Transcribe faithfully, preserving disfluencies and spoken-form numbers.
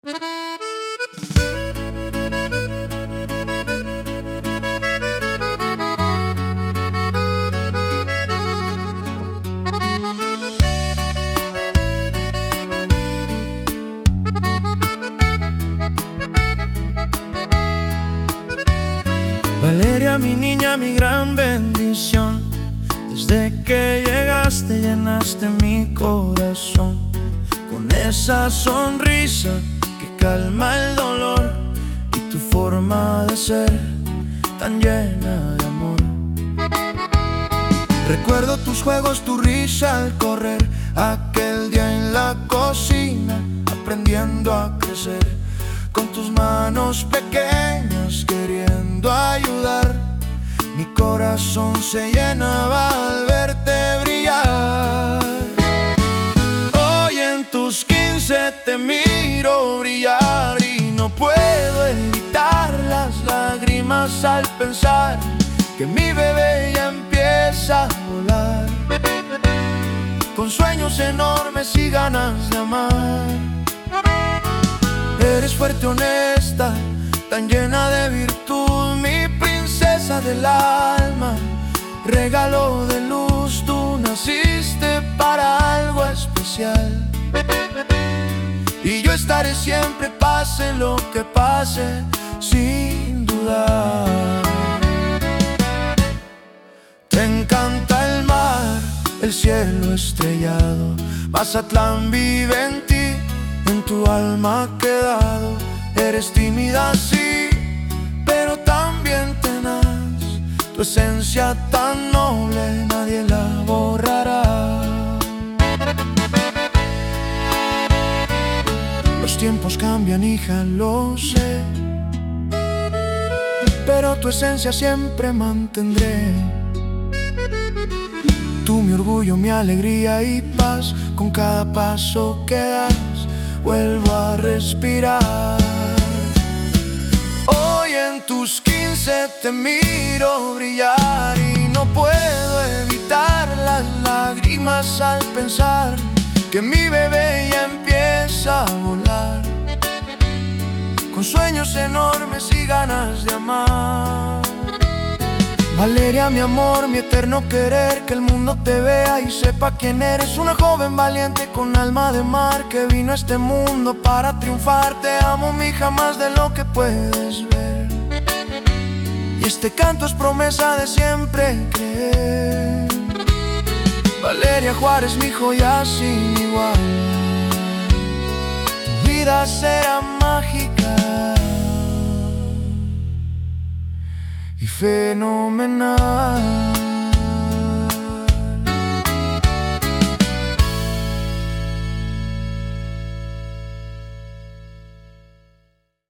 Valeria, mi niña, mi gran bendición. Desde que llegaste llenaste mi corazón con esa sonrisa que calma el dolor y tu forma de ser tan llena de amor. Recuerdo tus juegos, tu risa al correr, aquel día en la cocina aprendiendo a crecer, con tus manos pequeñas queriendo ayudar. Mi corazón se llenaba al verte brillar. Hoy en tus quince te miro brillar y no puedo evitar las lágrimas al pensar que mi bebé ya empieza a volar, con sueños enormes y ganas de amar. Eres fuerte, honesta, tan llena de virtud, mi princesa del alma, regalo de luz. Tú naciste para algo especial y yo estaré siempre, pase lo que pase, sin dudar. Te encanta el mar, el cielo estrellado, Mazatlán vive en ti, en tu alma ha quedado. Eres tímida, sí, pero también tenaz. Tu esencia tan noble nadie la borrará. Los tiempos cambian, hija, lo sé, pero tu esencia siempre mantendré. Tú mi orgullo, mi alegría y paz, con cada paso que das vuelvo a respirar. Hoy en tus quince te miro brillar y no puedo evitar las lágrimas al pensar que mi bebé ya empieza a volar, con sueños enormes y ganas de amar. Valeria, mi amor, mi eterno querer, que el mundo te vea y sepa quién eres. Una joven valiente con alma de mar que vino a este mundo para triunfar. Te amo, mi hija, más de lo que puedes ver, y este canto es promesa de siempre creer. Valeria Juárez, mi joya sin igual, tu vida será mágica y fenomenal.